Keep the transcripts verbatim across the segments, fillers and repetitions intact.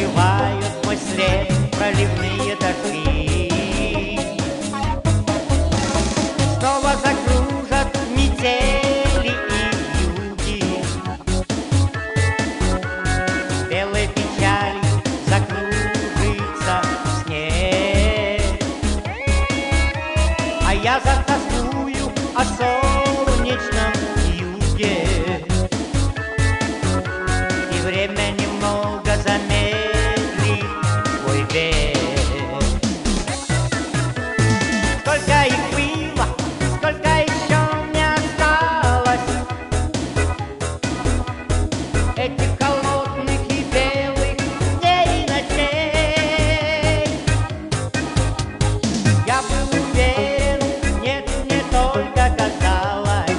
Замывают мой след проливные дожди. Снова закружат метели и юги, белой печалью закружится снег. А я затасую о солнечном юге, и время немного замедлит свой бег. Сколько их было, сколько еще не осталось, этих холодных и белых дней и ночей. Я был уверен, нет, мне только казалось,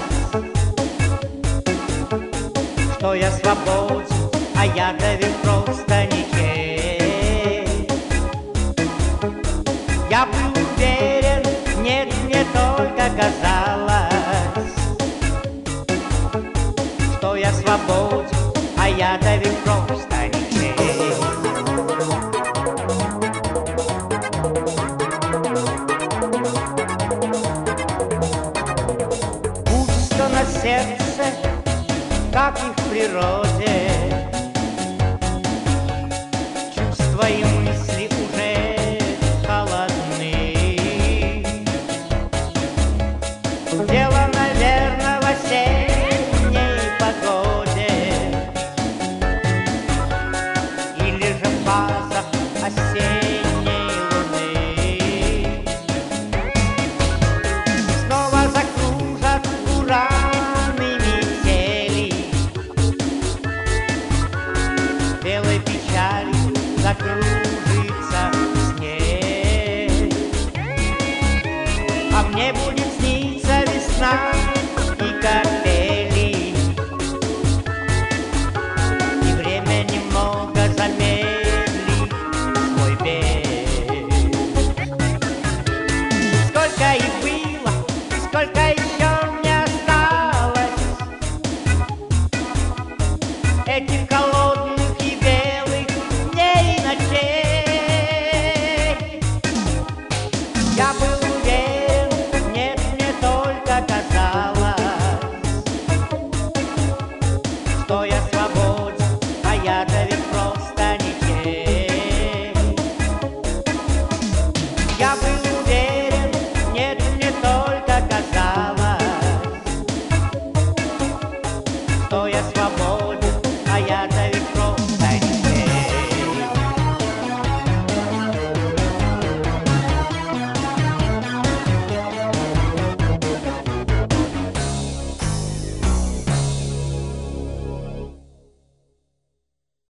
что я свободен, а я-то ведь просто ничей. Я был уверен, нет, мне только казалось, что я свободен, а я-то ведь просто ничей. Пусто на сердце, как и в природе, чувства и мысли уже холодны. Дело, наверное, в осенней погоде или же в фазах осенней луны. Снова закружат ураны метели, белой печалью закружат